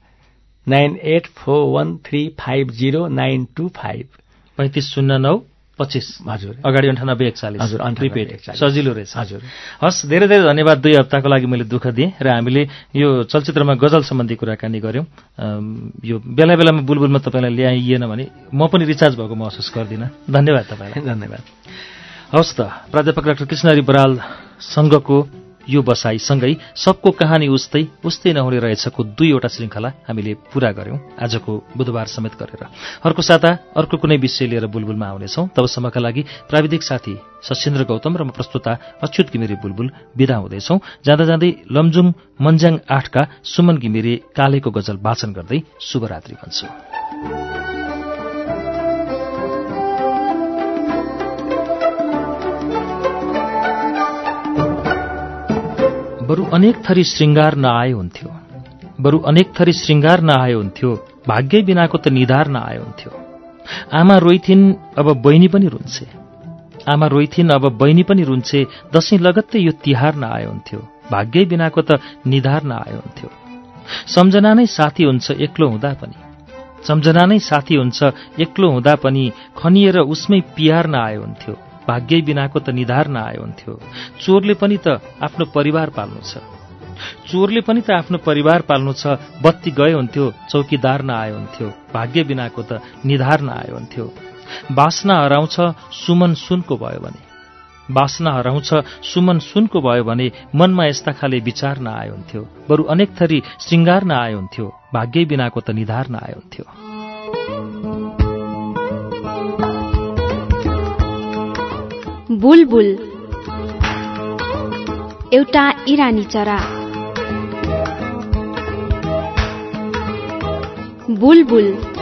9841 350 925 3509 25 हजुर अगाडि 9841 हजुर, 9841 प्रिपेड सजिलो रहेछ। हजुर हस्, धेरै धेरै धन्यवाद। 2 हप्ताको लागि मैले दुःख दिएँ र हामीले यो चलचित्रमा गजल सम्बन्धी कुराकानी गऱ्यौँ। यो बेला बेलामा बुलबुलमा तपाईँलाई ल्याइएन भने म पनि रिचार्ज भएको महसुस गर्दिनँ। धन्यवाद तपाईँलाई। धन्यवाद। हवस् त, प्राध्यापक डाक्टर कृष्णहरि बरालसँगको यो बसाइसँगै सबको कहानी उस्तै नहुने रहेछको 2वटा श्रृङ्खला हामीले पूरा गऱ्यौँ आजको बुधबार समेत गरेर। अर्को साता अर्को कुनै विषय लिएर बुलबुलमा आउनेछौँ। तबसम्मका लागि प्राविधिक साथी सशिन्द्र गौतम र म प्रस्तुता अच्युत घिमिरे बुलबुल बिदा हुँदैछौँ। जाँदा जाँदै लमजुङ मन्ज्याङ 8 का सुमन घिमिरे कालेको गजल वाचन गर्दै शुभरात्रि भन्छु। बरु अनेक थरी श्रृङ्गार नआए हुन्थ्यो, बरु अनेक थरी श्रृङ्गार नआए हुन्थ्यो, भाग्यै बिनाको त निधार नआए हुन्थ्यो। आमा रोइथिन् अब बहिनी पनि रुन्छे, आमा रोइथिन् अब बहिनी पनि रुन्छे, दशैं लगत्तै यो तिहार नआए हुन्थ्यो, भाग्यै बिनाको त निधार नआए हुन्थ्यो। सम्झना नै साथी हुन्छ एक्लो हुँदा पनि, सम्झना नै साथी हुन्छ एक्लो हुँदा पनि, खनिएर उसमै पियार नआए हुन्थ्यो, भाग्यै बिनाको त निधार नआए हुन्थ्यो। चोरले पनि त आफ्नो परिवार पाल्नु छ, चोरले पनि त आफ्नो परिवार पाल्नु छ, बत्ती गए हुन्थ्यो चौकीदार नआए हुन्थ्यो, भाग्य बिनाको त निधार नआए हुन्थ्यो। बासना हराउँछ सुमन सुनको भयो भने, बासना हराउँछ सुमन सुनको भयो भने, मनमा यस्ता खाले विचार नआए हुन्थ्यो, बरु अनेक थरी श्रृङ्गार नआए हुन्थ्यो, भाग्यै बिनाको त निधार नआए हुन्थ्यो। बुलबुल एउटा इरानी चरा। बुलबुल